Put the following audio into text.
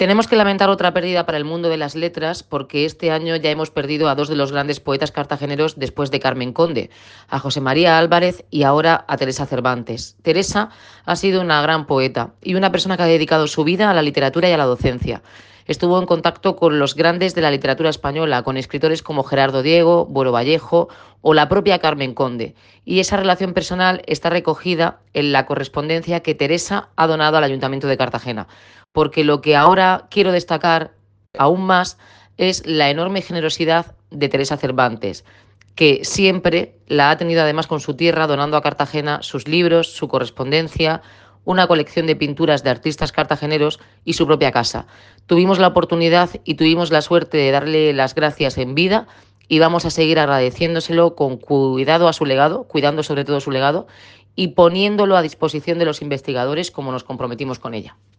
Tenemos que lamentar otra pérdida para el mundo de las letras porque este año ya hemos perdido a dos de los grandes poetas cartageneros después de Carmen Conde, a José María Álvarez y ahora a Teresa Cervantes. Teresa ha sido una gran poeta y una persona que ha dedicado su vida a la literatura y a la docencia. Estuvo en contacto con los grandes de la literatura española, con escritores como Gerardo Diego, Buero Vallejo o la propia Carmen Conde. Y esa relación personal está recogida en la correspondencia que Teresa ha donado al Ayuntamiento de Cartagena. Porque lo que ahora quiero destacar aún más es la enorme generosidad de Teresa Cervantes, que siempre la ha tenido además con su tierra, donando a Cartagena sus libros, su correspondencia, una colección de pinturas de artistas cartageneros y su propia casa. Tuvimos la oportunidad y tuvimos la suerte de darle las gracias en vida y vamos a seguir agradeciéndoselo con cuidado a su legado, cuidando sobre todo su legado y poniéndolo a disposición de los investigadores como nos comprometimos con ella.